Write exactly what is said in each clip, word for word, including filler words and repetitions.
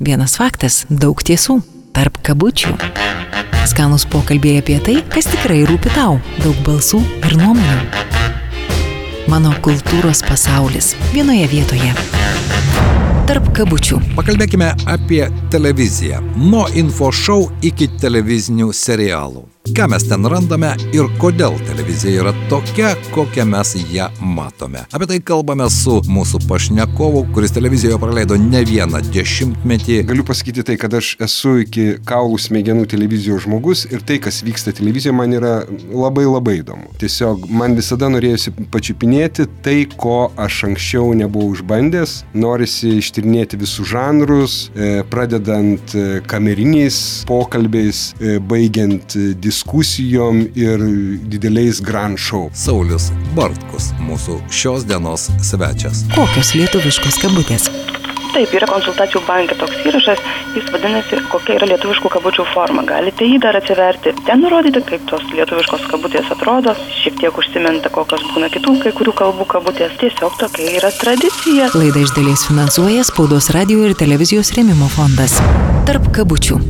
Vienas faktas, daug tiesų. Tarp kabučių. Skanūs pokalbiai apie tai, kas tikrai rūpi tau. Daug balsų ir nuomonių. Mano kultūros pasaulis vienoje vietoje. Tarp kabučių. Pakalbėkime apie televiziją. Nuo info šou iki televizinių serialų. Ką mes ten randame ir kodėl televizija yra tokia, kokią mes ją matome. Apie tai kalbame su mūsų pašnekovu, kuris televizijoje praleido ne vieną dešimtmetį. Galiu pasakyti tai, kad aš esu iki kaulų smegenų televizijos žmogus ir tai, kas vyksta televizijoje, man yra labai labai įdomu. Tiesiog man visada norėjusi pačiupinėti tai, ko aš anksčiau nebuvau išbandęs. Norisi ištyrinėti visus žanrus, pradedant kameriniais pokalbiais, baigiant diskusijom ir dideliais grand show. Saulius Bartkus, mūsų šios dienos svečias. Kokios lietuviškos kabutės? Taip, yra konsultacijų banke toks įrašas, jis vadinasi, kokia yra lietuviškų kabučių forma. Galite jį dar atsiverti. Ten nurodyti, kaip tos lietuviškos kabutės atrodo, šiek tiek užsiminta, kokios būna kitų kai kurių kalbų kabutės. Tiesiog tokia yra tradicija. Laidą iš dalies finansuoja Spaudos radijo ir televizijos rėmimo fondas. Tarp kabučių.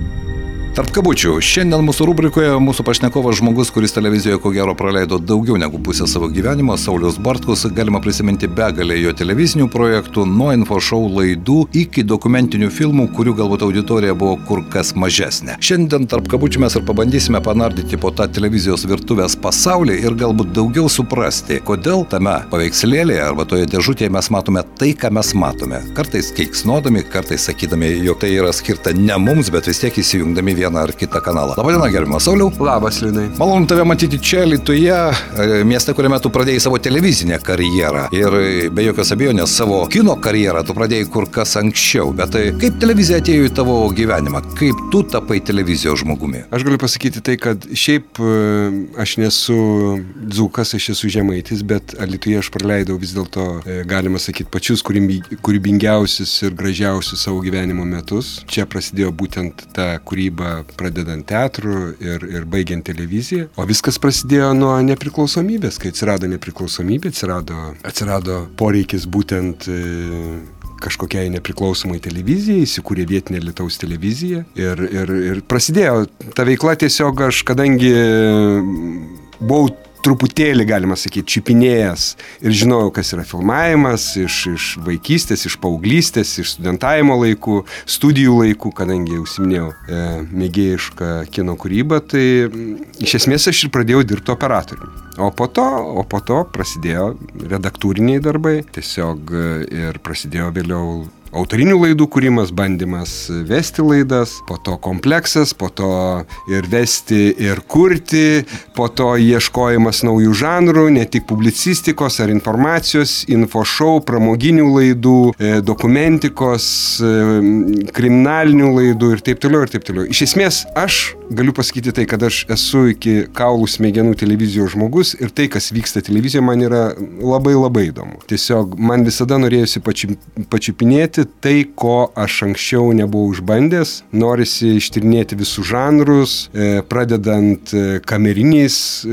Tarp kabučių. Šiandien mūsų rubrikoje mūsų pašnekovas žmogus, kuris televizijoje ko gero praleido daugiau negu pusę savo gyvenimo, Saulius Bartkus. Galima prisiminti begalę jo televizinių projektų, nuo info šou laidų iki dokumentinių filmų, kurių galbūt auditorija buvo kur kas mažesnė. Šiandien tarp kabučių mes ir pabandysime panardyti po tą televizijos virtuvės pasaulį ir galbūt daugiau suprasti, kodėl tame paveikslėlėje arba toje dėžutėje mes matome tai, ką mes matome. Kartais keiksnodami, kartais sakydami, jog tai yra skirta ne mums, bet vis tiek įsijungdami vieną ar kitą kanalą. Labadiena, gerbiamas Sauliau. Labas, Linai. Malonu tave matyti čia Alytuje, mieste, kuriame tu pradėjai savo televizinę karjerą. Ir be jokios abejonės savo kino karjerą tu pradėjai kur kas anksčiau. Bet kaip televizija atėjo į tavo gyvenimą? Kaip tu tapai televizijos žmogumi? Aš galiu pasakyti tai, kad šiaip aš nesu dzūkas, aš esu žemaitis, bet Alytuje aš praleidau vis dėlto, galima sakyti, pačius kūrybingiausius ir gražiausius savo gyvenimo metus. Čia prasidėjo būtent ta kūryba pradedant teatrų ir, ir baigiant televiziją. O viskas prasidėjo nuo nepriklausomybės. Kai atsirado nepriklausomybė, atsirado, atsirado poreikis būtent e, kažkokiai nepriklausomai televizijai, įsikūrė vietinė Lietuvos televizija. Ir, ir, ir prasidėjo ta veikla tiesiog aš, kadangi buvau truputėlį, galima sakyti, čiupinėjęs ir žinojau, kas yra filmavimas iš, iš vaikystės, iš paauglystės, iš studentavimo laikų, studijų laikų, kadangi užsiminėjau e, mėgėjišką kino kūrybą, tai iš esmės aš ir pradėjau dirbti operatoriumi. O po to, o po to prasidėjo redaktūriniai darbai, tiesiog ir prasidėjo vėliau autorinių laidų kūrimas, bandymas vesti laidas, po to kompleksas, po to ir vesti, ir kurti, po to ieškojimas naujų žanrų, ne tik publicistikos ar informacijos, info šou, pramoginių laidų, dokumentikos, kriminalinių laidų ir taip toliau ir taip toliau. Iš esmės, aš galiu pasakyti tai, kad aš esu iki kaulų smegenų televizijos žmogus ir tai, kas vyksta televizijoje, man yra labai labai įdomu. Tiesiog man visada norėjusi pačiupinėti tai, ko aš anksčiau nebuvau išbandęs. Norisi ištyrinėti visus žanrus, pradedant kameriniais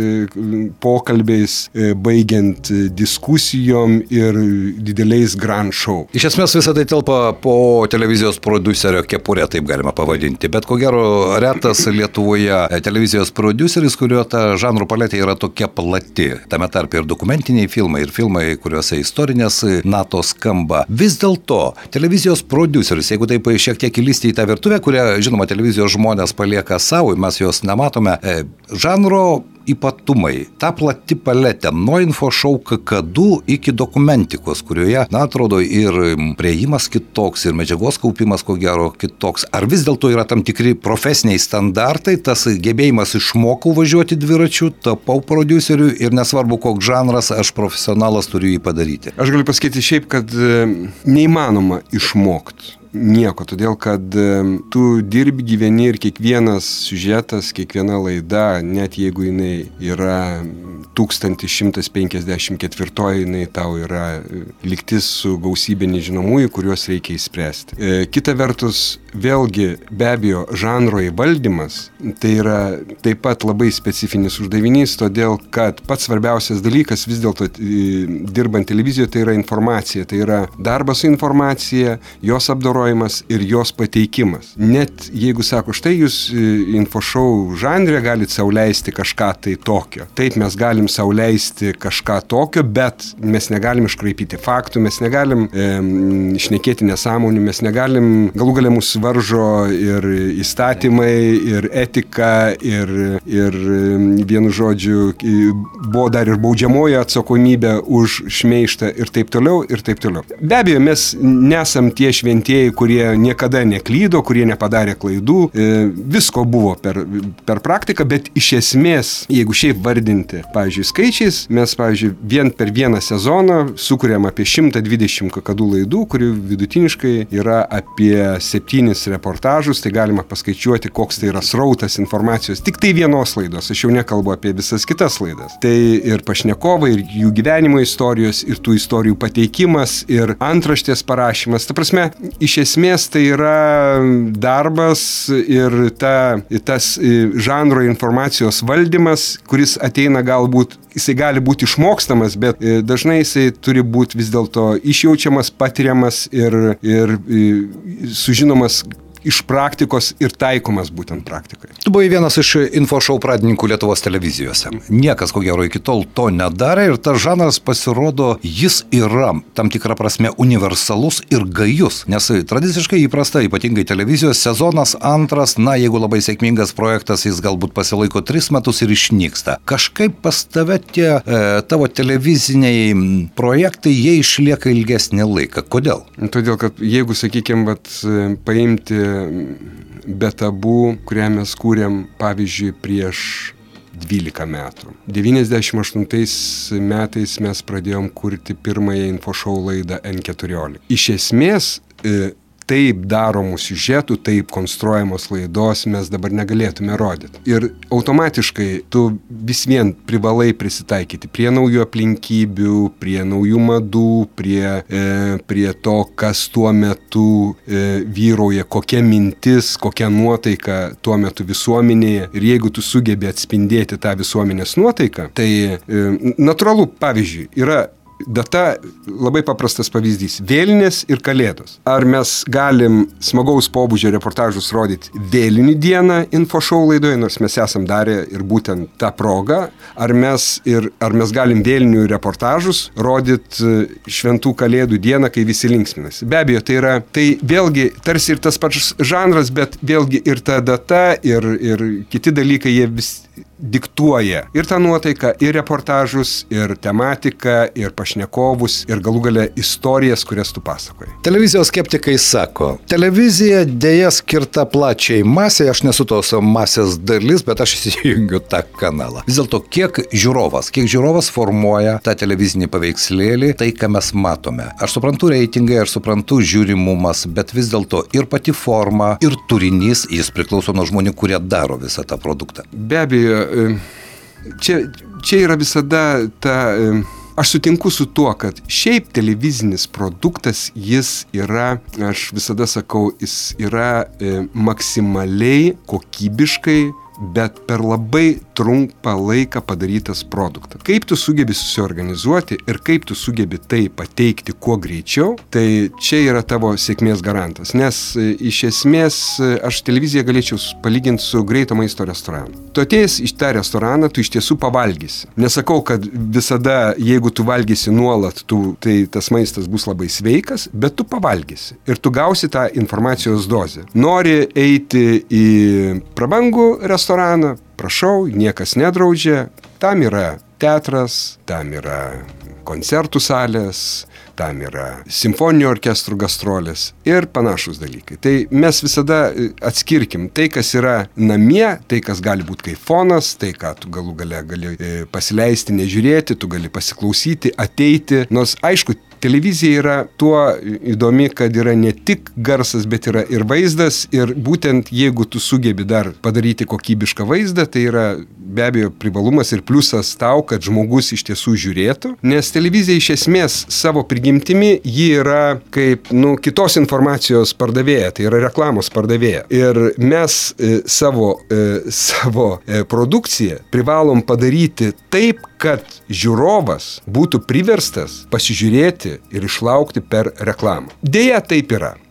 pokalbiais, baigiant diskusijom ir dideliais grand show. Iš esmės visą tai telpa po televizijos prodiuserio kepurė, taip galima pavadinti. Bet ko gero retas Lietuvoje televizijos prodiuseris, kurio ta žanrų paletė yra tokia plati. Tame tarp ir dokumentiniai filmai, ir filmai, kuriuose istorinės natos skamba. Vis dėlto televizijos prodiuseris, jeigu taip šiek tiek įlysti į tą virtuvę, kurią, žinoma, televizijos žmonės palieka savo, mes jos nematome, e, žanro ypatumai, ta plati paletė, nuo info šou kakadu iki dokumentikos, kurioje, na, atrodo, ir priėjimas kitoks, ir medžiagos kaupimas, ko gero, kitoks. Ar vis dėlto yra tam tikri profesiniai standartai, tas gebėjimas išmokau važiuoti dviračiu, tapau prodiuseriu ir nesvarbu, koks žanras, aš profesionalas turiu jį padaryti? Aš galiu pasakyti šiaip, kad neįmanoma išmokti nieko, todėl kad tu dirbi, gyveni ir kiekvienas siužetas, kiekviena laida, net jeigu jinai yra tūkstantis šimtas penkiasdešimt ketvirtoji, jinai tau yra lygtis su gausybė nežinomųjų, kuriuos reikia įspręsti. E, kita vertus, vėlgi, be abejo, žanro įvaldymas, tai yra taip pat labai specifinis uždavinys, todėl kad pats svarbiausias dalykas vis dėlto dirbant televizijoje, tai yra informacija, tai yra darbas su informacija, jos apdorojimas, sužinojimas ir jos pateikimas. Net jeigu sako, štai jūs infošou žanre galite sauliaisti kažką tai tokio. Taip, mes galim sauliaisti kažką tokio, bet mes negalim iškraipyti faktų, mes negalim e, šnekėti nesąmonių, mes negalim, galų galia mūsų varžo ir įstatymai, ir etika, ir, ir vienu žodžiu buvo dar ir baudžiamoji atsakomybė už šmeištą ir taip toliau, ir taip toliau. Be abejo, mes nesam tie šventieji, kurie niekada neklydo, kurie nepadarė klaidų. E, visko buvo per, per praktiką, bet iš esmės, jeigu šiaip vardinti, pavyzdžiui, skaičiais, mes, pavyzdžiui, vien per vieną sezoną sukuriam apie šimtą dvidešimt kakadų laidų, kurių vidutiniškai yra apie septynis reportažus, tai galima paskaičiuoti, koks tai yra srautas informacijos. Tik tai vienos laidos, aš jau nekalbu apie visas kitas laidas. Tai ir pašnekovai, ir jų gyvenimo istorijos, ir tų istorijų pateikimas, ir antraštės parašymas. Ta prasme, iš esmės tai yra darbas ir ta, tas žanro informacijos valdymas, kuris ateina galbūt, jisai gali būti išmokstamas, bet dažnai jisai turi būti vis dėlto išjaučiamas, patiriamas ir, ir sužinomas iš praktikos ir taikomas būtent praktikai. Tu buvai vienas iš infošou pradininkų Lietuvos televizijose. Niekas, ko gero, iki tol to nedarė ir tas žanras pasirodo, jis yra tam tikrą prasme universalus ir gajus, nes tradiciškai įprasta, ypatingai televizijos sezonas antras, na, jeigu labai sėkmingas projektas, jis galbūt pasilaiko tris metus ir išnyksta. Kažkaip pas tave tie e, tavo televiziniai projektai, jie išlieka ilgesnį laiką. Kodėl? Todėl, kad jeigu, sakykime, vat, paimti Be tabų, kurią mes kūrėm, pavyzdžiui, prieš dvylika metų. devyniasdešimt aštuntais metais mes pradėjom kurti pirmąją infošou laidą en keturiolika. Iš esmės, taip daromų siužetų, taip konstruojamos laidos mes dabar negalėtume rodyti. Ir automatiškai tu vis vien privalai prisitaikyti prie naujų aplinkybių, prie naujų madų, prie, e, prie to, kas tuo metu e, vyrauja, kokia mintis, kokia nuotaika tuo metu visuomenėje. Ir jeigu tu sugebi atspindėti tą visuomenės nuotaiką, tai e, natūralu, pavyzdžiui, yra data, labai paprastas pavyzdys, vėlinės ir kalėdos. Ar mes galim smagaus pobūdžio reportažus rodyti vėlinių dieną infošou laidoje, nors mes esam darę ir būtent tą progą, ar mes, ir, ar mes galim vėlinių reportažus rodyti šventų kalėdų dieną, kai visi linksminasi. Be abejo, tai yra, tai vėlgi tarsi ir tas pats žanras, bet vėlgi ir ta data, ir, ir kiti dalykai, jie vis diktuoja ir tą nuotaiką, ir reportažus, ir tematiką, ir pašnekovus, ir galų gale istorijas, kurias tu pasakoji. Televizijos skeptikai sako, televizija dėja skirta plačiai masė, aš nesu tos masės dalis, bet aš įsijungiu tą kanalą. Vis dėlto, kiek žiūrovas, kiek žiūrovas formuoja tą televizinį paveikslėlį, tai, ką mes matome. Aš suprantu reitingai, aš suprantu žiūrimumas, bet vis dėlto ir pati forma, ir turinys, jis priklauso nuo žmonių, kurie daro visą tą produktą. Be abejo, čia, čia yra visada ta... Aš sutinku su tuo, kad šiaip televizinis produktas, jis yra, aš visada sakau, jis yra e, maksimaliai kokybiškai, bet per labai trumpą laiką padarytas produktas. Kaip tu sugebi susiorganizuoti ir kaip tu sugebi tai pateikti kuo greičiau, tai čia yra tavo sėkmės garantas. Nes e, iš esmės aš televiziją galėčiau palyginti su greito maisto restoranu. Tu atėjęs į tą restoraną, tu iš tiesų pavalgysi. Nesakau, kad visada, jeigu tu valgysi nuolat, tu, tai tas maistas bus labai sveikas, bet tu pavalgysi. Ir tu gausi tą informacijos dozę. Nori eiti į prabangų restoraną, prašau, niekas nedraudžia. Tam yra teatras, tam yra koncertų salės, tam yra simfoninių orkestrų gastrolės ir panašus dalykai. Tai mes visada atskirkim tai, kas yra namie, tai, kas gali būti kaip fonas, tai, ką tu galų gale gali pasileisti, nežiūrėti, tu gali pasiklausyti, ateiti. Nors, aišku, televizija yra tuo įdomi, kad yra ne tik garsas, bet yra ir vaizdas. Ir būtent jeigu tu sugebi dar padaryti kokybišką vaizdą, tai yra be abejo privalumas ir pliusas tau, kad žmogus iš tiesų žiūrėtų. Nes televizija iš esmės savo prigimtimi ji yra kaip nu, kitos informacijos pardavėja, tai yra reklamos pardavėja. Ir mes e, savo, e, savo e, produkciją privalom padaryti taip, kad žiūrovas būtų priverstas pasižiūrėti ir išlaukti per reklamą. Deja, taip yra.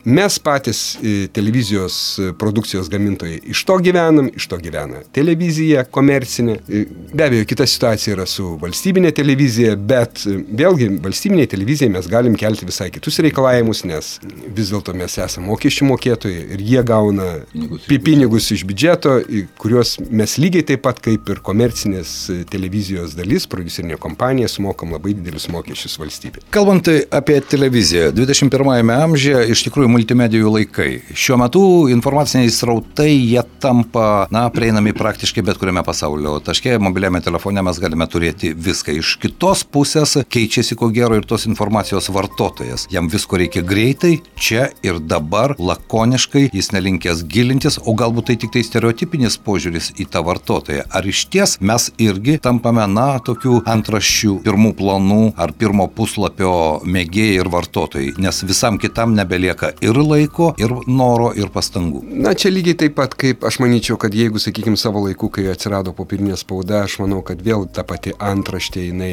mes patys televizijos produkcijos gamintojai iš to gyvenam, iš to gyvena televizija, komercinė. Be abejo, kita situacija yra su valstybinė televizija, bet vėlgi valstybinė televizija mes galim kelti visai kitus reikalavimus, nes vis dėlto mes esame mokesčių mokėtojai ir jie gauna pinigus, pinigus iš biudžeto, kuriuos mes lygiai taip pat kaip ir komercinės televizijos dalis, prodiuserinė kompanija, sumokam labai didelius mokesčius valstybei. Kalbant apie televiziją, dvidešimt pirmajame amžiuje iš tikrųjų multimedijų laikai. Šiuo metu informaciniai srautai, jie tampa, na, prieinami praktiškai bet kuriame pasaulio taške, mobiliame telefone mes galime turėti viską. Iš kitos pusės keičiasi ko gero ir tos informacijos vartotojas. Jam visko reikia greitai, čia ir dabar, lakoniškai, jis nelinkęs gilintis, o galbūt tai tik tai stereotipinis požiūris į tą vartotoją. Ar iš ties mes irgi tampame, na, tokių antraščių, pirmų planų ar pirmo puslapio mėgėjai ir vartotojai, nes visam kitam nebelieka ir laiko, ir noro, ir pastangų. Na, čia lygiai taip pat, kaip aš manyčiau, kad jeigu, sakykime, savo laiku, kai atsirado popierinė spauda, aš manau, kad vėl ta pati antraštė jinai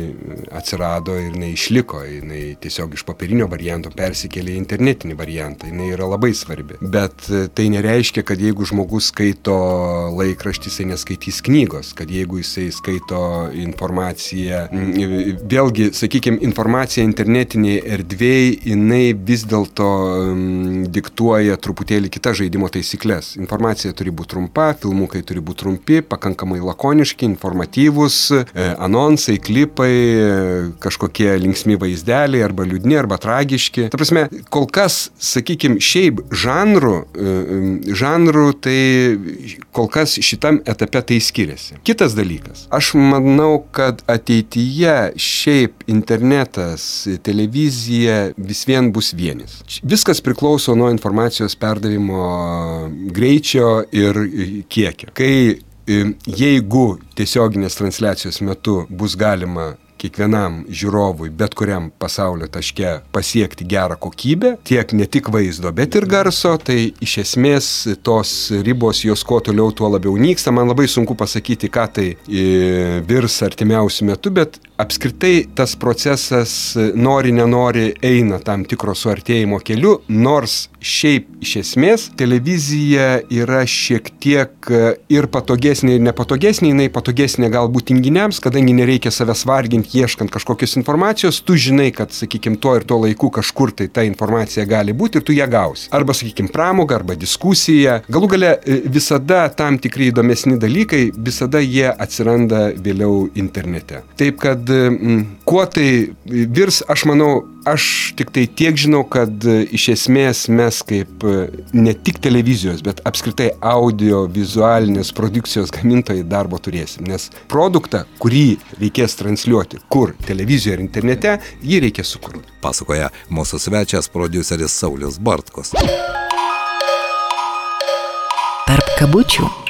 atsirado ir jinai išliko, jinai tiesiog iš popierinio varianto persikėlė į internetinį variantą, jinai yra labai svarbi. Bet tai nereiškia, kad jeigu žmogus skaito laikraštį, jisai neskaitys knygos, kad jeigu jisai skaito informaciją, vėlgi, sakykime, informacija internetinėje erdvėje, jinai vis dėlto um, diktuoja truputėlį kitas žaidimo taisyklės. Informacija turi būti trumpa, filmukai turi būti trumpi, pakankamai lakoniški, informatyvūs, e, anonsai, klipai, e, kažkokie linksmi vaizdeliai, arba liūdni, arba tragiški. Ta prasme, kol kas, sakykime, šiaip žanrų, e, žanrų tai kol kas šitam etape tai skiriasi. Kitas dalykas. Aš manau, kad ateityje šiaip internetas, televizija vis vien bus vienis. Viskas priklauso nuo informacijos perdavimo greičio ir kiekio. Kai jeigu tiesioginės transliacijos metu bus galima kiekvienam žiūrovui, bet kuriam pasaulio taške pasiekti gerą kokybę, tiek ne tik vaizdo, bet ir garso, tai iš esmės tos ribos jos kuo toliau, tuo labiau nyksta. Man labai sunku pasakyti, ką tai virs artimiausių metų, bet apskritai tas procesas nori, nenori eina tam tikro suartėjimo keliu, nors šiaip iš esmės televizija yra šiek tiek ir patogesnė, ir nepatogesnė, jinai patogesnė galbūt tinginiams, kadangi nereikia savęs varginti ieškant kažkokios informacijos, tu žinai, kad, sakykime, tuo ir tuo laiku kažkur tai ta informacija gali būti ir tu ją gausi. Arba, sakykime, pramoga, arba diskusija. Galų gale visada tam tikri įdomesni dalykai, visada jie atsiranda vėliau internete. Taip, kad m, kuo tai virs, aš manau, aš tik tai tiek žinau, kad iš esmės mes kaip ne tik televizijos, bet apskritai audio, vizualinės produkcijos gamintojai darbo turėsim, nes produktą, kurį reikės transliuoti, kur televizijoje ir internete, jį reikia sukurti. Pasakoja mūsų svečias prodiuseris Saulius Bartkus. Tarp kabučių.